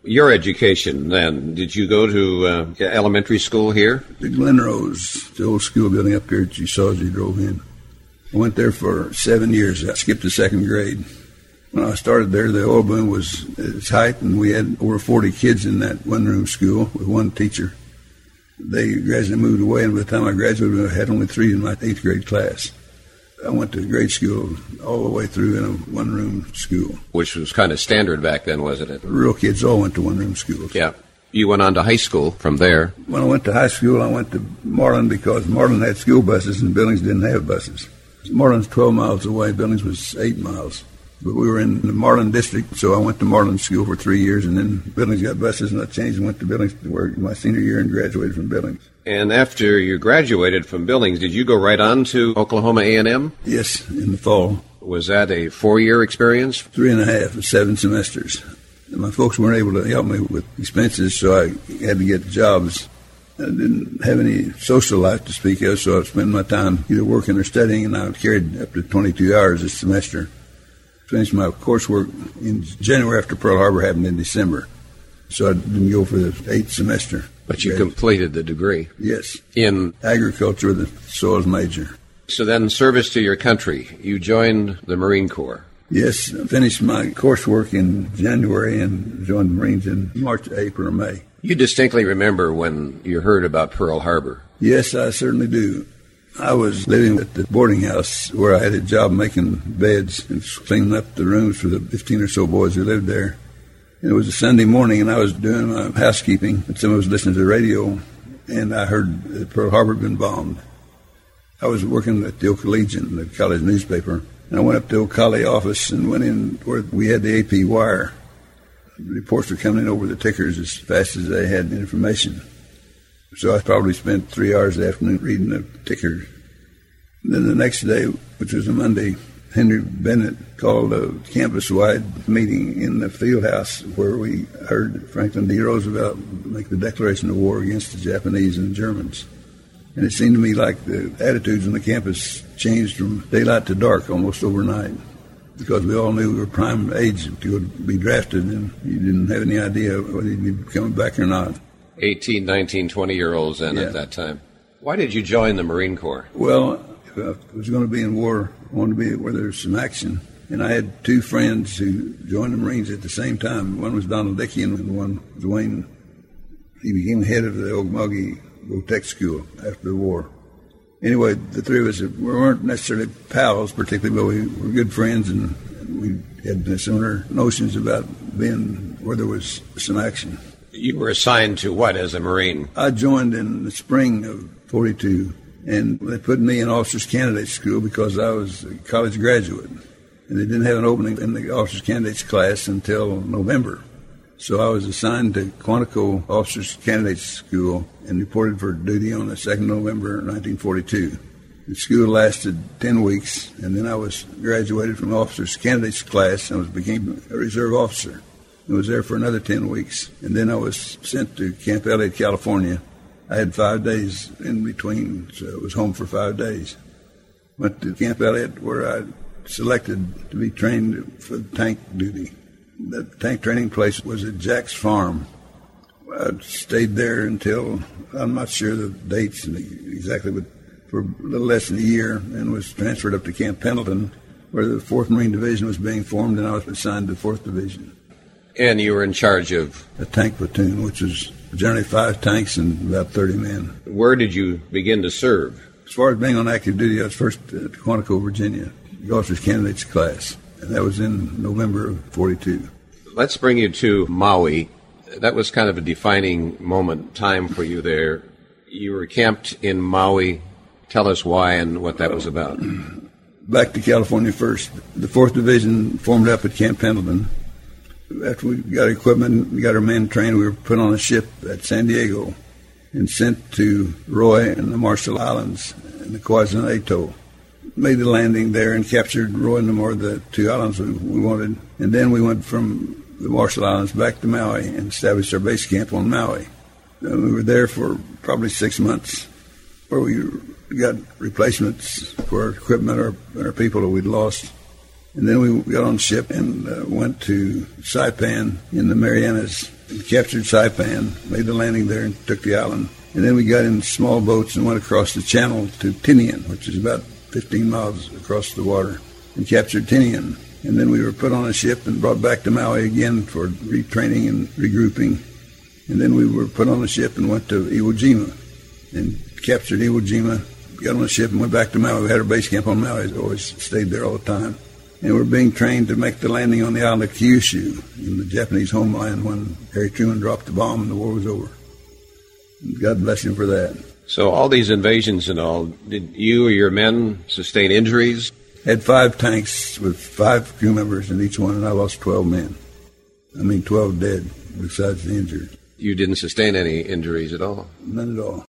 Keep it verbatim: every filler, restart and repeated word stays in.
Your education then, did you go to uh, elementary school here? The Glen Rose, the old school building up here that you saw as you drove in. I went there for seven years. I skipped the second grade. When I started there, the oil boom was at its height, and we had over forty kids in that one-room school with one teacher. They gradually moved away, and by the time I graduated, I had only three in my eighth grade class. I went to grade school all the way through in a one-room school. Which was kind of standard back then, wasn't it? The real kids all went to one-room schools. Yeah. You went on to high school from there. When I went to high school, I went to Marlin because Marlin had school buses and Billings didn't have buses. Marlin's twelve miles away. Billings was eight miles. But we were in the Marlin district, so I went to Marlin school for three years, and then Billings got buses, and I changed and went to Billings to work my senior year and graduated from Billings. And after you graduated from Billings, did you go right on to Oklahoma A and M? Yes, in the fall. Was that a four-year experience? Three and a half, seven semesters. And my folks weren't able to help me with expenses, so I had to get jobs. I didn't have any social life to speak of, so I spent my time either working or studying, and I carried up to twenty-two hours a semester. Finished my coursework in January after Pearl Harbor happened in December, so I didn't go for the eighth semester. But you completed the degree? Yes. In agriculture with a soils major. So then service to your country. You joined the Marine Corps. Yes. I finished my coursework in January and joined the Marines in March, April, or May. You distinctly remember when you heard about Pearl Harbor? Yes, I certainly do. I was living at the boarding house where I had a job making beds and cleaning up the rooms for the fifteen or so boys who lived there. And it was a Sunday morning, and I was doing my housekeeping, and someone was listening to the radio, and I heard that Pearl Harbor had been bombed. I was working at the Oak-Legion, the college newspaper, and I went up to the Oak office and went in where we had the A P wire. The reports were coming in over the tickers as fast as they had information. So I probably spent three hours the afternoon reading the ticker. Then the next day, which was a Monday, Henry Bennett called a campus-wide meeting in the field house where we heard Franklin D. Roosevelt make the declaration of war against the Japanese and the Germans. And it seemed to me like the attitudes on the campus changed from daylight to dark almost overnight, because we all knew we were prime age to be drafted, and you didn't have any idea whether you'd be coming back or not. eighteen, nineteen, twenty-year-olds then yeah. at that time. Why did you join the Marine Corps? Well, if I was going to be in war, I wanted to be where there was some action. And I had two friends who joined the Marines at the same time. One was Donald Dickey and one was Wayne. He became head of the Okmulgee Tech School after the war. Anyway, the three of us we weren't necessarily pals particularly, but we were good friends, and we had similar notions about being where there was some action. You were assigned to what as a Marine? I joined in the spring of forty-two, and they put me in officers candidate school because I was a college graduate, and they didn't have an opening in the officers candidates class until November. So I was assigned to Quantico Officers Candidate School and reported for duty on the second of November, nineteen forty-two. The school lasted ten weeks, and then I was graduated from Officers Candidates class and was became a reserve officer. I was there for another ten weeks, and then I was sent to Camp Elliott, California. I had five days in between, so I was home for five days. Went to Camp Elliott, where I selected to be trained for tank duty. The tank training place was at Jack's Farm. I stayed there until, I'm not sure the dates exactly, but for a little less than a year, and was transferred up to Camp Pendleton, where the fourth Marine Division was being formed, and I was assigned to the fourth Division. And you were in charge of? A tank platoon, which was generally five tanks and about thirty men. Where did you begin to serve? As far as being on active duty, I was first at Quantico, Virginia, the Officers Candidates class, and that was in November of forty-two. Let's bring you to Maui. That was kind of a defining moment, time for you there. You were camped in Maui. Tell us why and what that was about. Back to California first. The fourth Division formed up at Camp Pendleton. After we got equipment, we got our men trained, we were put on a ship at San Diego and sent to Roy and the Marshall Islands and the Kwajalein Atoll. Made the landing there and captured Roy and Namor, the two islands we, we wanted. And then we went from the Marshall Islands back to Maui and established our base camp on Maui. And we were there for probably six months, where we got replacements for our equipment and our, our people that we'd lost. And then we got on the ship and uh, went to Saipan in the Marianas, and captured Saipan, made the landing there and took the island. And then we got in small boats and went across the channel to Tinian, which is about fifteen miles across the water, and captured Tinian. And then we were put on a ship and brought back to Maui again for retraining and regrouping. And then we were put on a ship and went to Iwo Jima and captured Iwo Jima, got on a ship and went back to Maui. We had our base camp on Maui, always stayed there all the time. And we were being trained to make the landing on the island of Kyushu in the Japanese homeland when Harry Truman dropped the bomb and the war was over. And God bless him for that. So all these invasions and all, did you or your men sustain injuries? Had five tanks with five crew members in each one, and I lost twelve men. I mean, twelve dead, besides the injured. You didn't sustain any injuries at all? None at all.